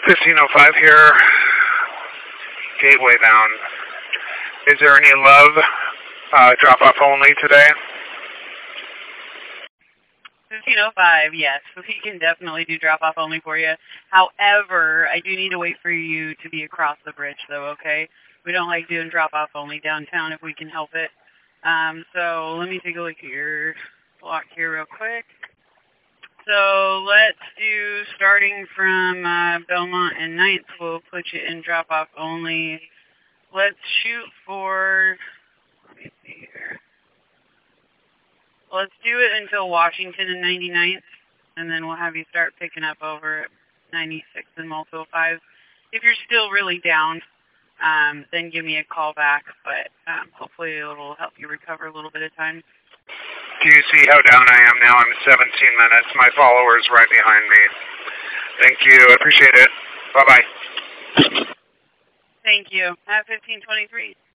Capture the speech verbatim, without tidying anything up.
fifteen oh five here, Gateway bound. Is there any love uh, drop-off only today? fifteen oh five, yes. We can definitely do drop-off only for you. However, I do need to wait for you to be across the bridge, though, okay? We don't like doing drop-off only downtown if we can help it. Um, so let me take a look at your block here real quick. So let's do, starting from uh, Belmont and ninth, we'll put you in drop-off only. Let's shoot for, let me see here. Let's do it until Washington and ninety-ninth, and then we'll have you start picking up over at ninety-six and Multiple five. If you're still really down, um, then give me a call back, but um, hopefully it will help you recover a little bit of time. Do you see how down I am now? I'm seventeen minutes. My follower's right behind me. Thank you. I appreciate it. Bye-bye. Thank you. At fifteen twenty-three.